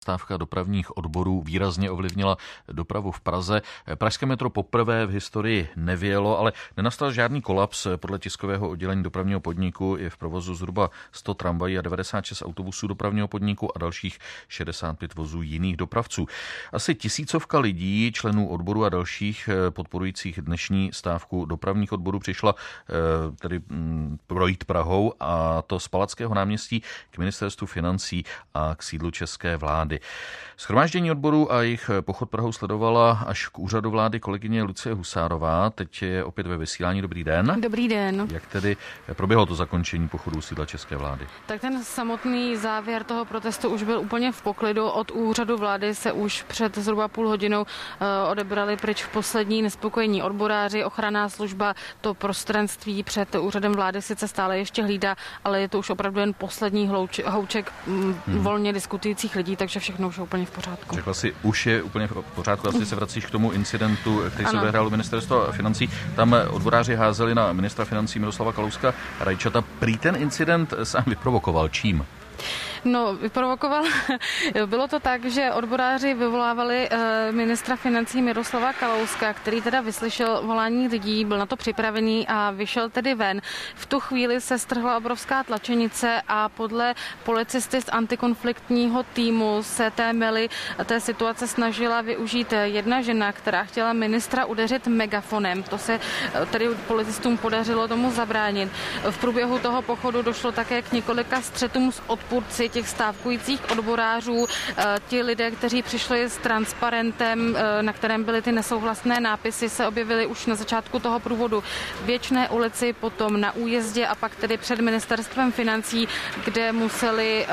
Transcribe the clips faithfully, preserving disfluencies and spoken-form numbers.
Stávka dopravních odborů výrazně ovlivnila dopravu v Praze. Pražské metro poprvé v historii nevyjelo, ale nenastal žádný kolaps. Podle tiskového oddělení dopravního podniku je v provozu zhruba sto tramvají a devadesát šest autobusů dopravního podniku a dalších šedesát pět vozů jiných dopravců. Asi tisícovka lidí, členů odboru a dalších podporujících dnešní stávku dopravních odborů přišla tedy projít Prahou, a to z Palackého náměstí k ministerstvu financí a k sídlu české vlády. Shromáždění odborů a jejich pochod Prahou sledovala až k úřadu vlády kolegyně Lucie Husárová. Teď je opět ve vysílání. Dobrý den. Dobrý den. Jak tedy proběhlo to zakončení pochodu sídla české vlády? Tak ten samotný závěr toho protestu už byl úplně v poklidu. Od úřadu vlády se už před zhruba půl hodinou odebrali pryč poslední nespokojení odboráři. Ochranná služba to prostranství před úřadem vlády sice stále ještě hlídá, ale je to už opravdu jen poslední hlouč, houček hmm. volně diskutujících lidí, takže všechno už je úplně v pořádku. Řekla si, už je úplně v pořádku. Asi se vracíš k tomu incidentu, který se odehrál ministerstva financí. Tam odboráři házeli na ministra financí Miroslava Kalouska rajčata. Prý ten incident sám vyprovokoval. Čím? No, vyprovokoval. Bylo to tak, že odboráři vyvolávali ministra financí Miroslava Kalouska, který teda vyslyšel volání lidí, byl na to připravený a vyšel tedy ven. V tu chvíli se strhla obrovská tlačenice a podle policisty z antikonfliktního týmu se té mely, té situace snažila využít jedna žena, která chtěla ministra udeřit megafonem. To se tedy policistům podařilo tomu zabránit. V průběhu toho pochodu došlo také k několika střetům s odpůrci těch stávkujících odborářů. Ti lidé, kteří přišli s transparentem, na kterém byly ty nesouhlasné nápisy, se objevili už na začátku toho průvodu v Věčné ulici, potom na Újezdě a pak tedy před ministerstvem financí, kde museli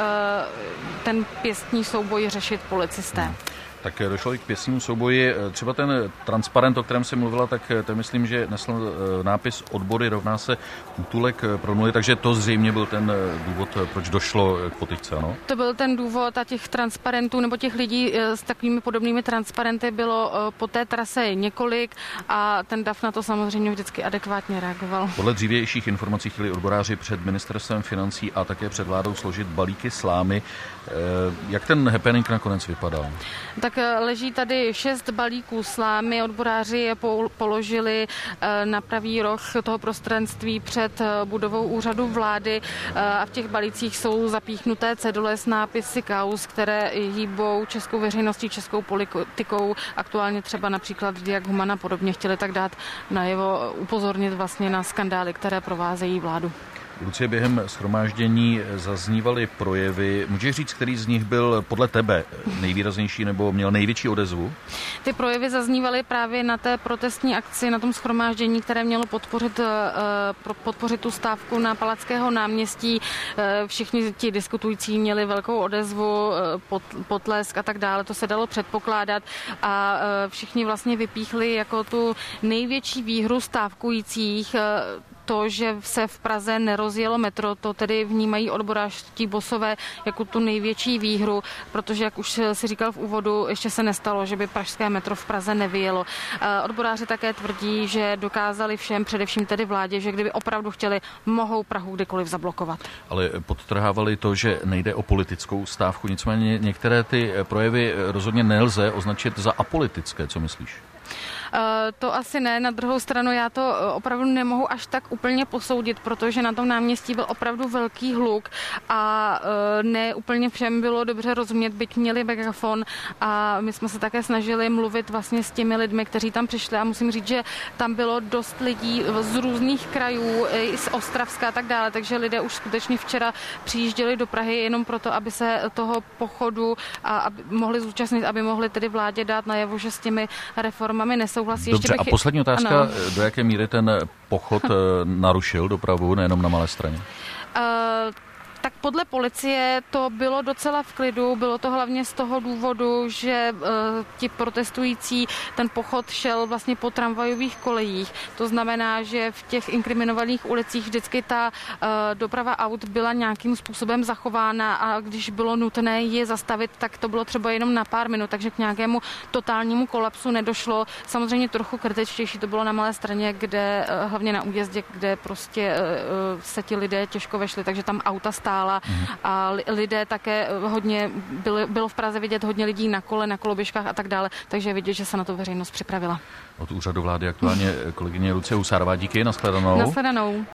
ten pěstní souboj řešit policisté. Hmm. Tak došlo i k pěstnímu souboji. Třeba ten transparent, o kterém jsem mluvila, tak ten myslím, že nesl nápis odbory rovná se útulek pro nuly, takže to zřejmě byl ten důvod, proč došlo k potyčce, ano? To byl ten důvod a těch transparentů nebo těch lidí s takovými podobnými transparenty bylo po té trase několik a ten D A F na to samozřejmě vždycky adekvátně reagoval. Podle dřívějších informací chtěli odboráři před ministerstvem financí a také před vládou složit balíky slámy. Jak ten happening nakonec vypadal? Tak leží tady šest balíků slámy, odboráři je položili na pravý roh toho prostranství před budovou úřadu vlády a v těch balících jsou zapíchnuté cedule s nápisy kauz, které hýbou českou veřejností, českou politikou, aktuálně třeba například Diag Human a podobně, chtěli tak dát najevo, upozornit vlastně na skandály, které provázejí vládu. Lucie, během shromáždění zaznívaly projevy. Můžeš říct, který z nich byl podle tebe nejvýraznější nebo měl největší odezvu? Ty projevy zaznívaly právě na té protestní akci, na tom shromáždění, které mělo podpořit, podpořit tu stávku na Palackého náměstí. Všichni ti diskutující měli velkou odezvu, potlesk a tak dále. To se dalo předpokládat a všichni vlastně vypíchli jako tu největší výhru stávkujících to, že se v Praze nerozjelo metro, to tedy vnímají odborářští bosové jako tu největší výhru, protože, jak už si říkal v úvodu, ještě se nestalo, že by pražské metro v Praze nevyjelo. Odboráři také tvrdí, že dokázali všem, především tedy vládě, že kdyby opravdu chtěli, mohou Prahu kdykoliv zablokovat. Ale podtrhávali to, že nejde o politickou stávku, nicméně některé ty projevy rozhodně nelze označit za apolitické. Co myslíš? To asi ne, na druhou stranu já to opravdu nemohu až tak úplně posoudit, protože na tom náměstí byl opravdu velký hluk a ne úplně všem bylo dobře rozumět, byť měli megafon a my jsme se také snažili mluvit vlastně s těmi lidmi, kteří tam přišli a musím říct, že tam bylo dost lidí z různých krajů, i z Ostravska a tak dále, takže lidé už skutečně včera přijížděli do Prahy jenom proto, aby se toho pochodu a aby mohli zúčastnit, aby mohli tedy vládě dát najevo, že s těmi reformami nesou. Dobře, ještě bych... a poslední otázka, ano. Do jaké míry ten pochod narušil dopravu, nejenom na Malé Straně? Uh... Tak podle policie to bylo docela v klidu, bylo to hlavně z toho důvodu, že uh, ti protestující, ten pochod šel vlastně po tramvajových kolejích. To znamená, že v těch inkriminovaných ulicích vždycky ta uh, doprava aut byla nějakým způsobem zachována a když bylo nutné je zastavit, tak to bylo třeba jenom na pár minut, takže k nějakému totálnímu kolapsu nedošlo. Samozřejmě trochu kritičtější to bylo na Malé Straně, kde uh, hlavně na Újezdě, kde prostě uh, se ti lidé těžko vešli, takže tam auta stály stála a lidé také hodně, bylo, bylo v Praze vidět hodně lidí na kole, na koloběžkách a tak dále, takže je vidět, že se na to veřejnost připravila. Od úřadu vlády aktuálně kolegyně Lucie Husárová, díky, nashledanou. Nashledanou.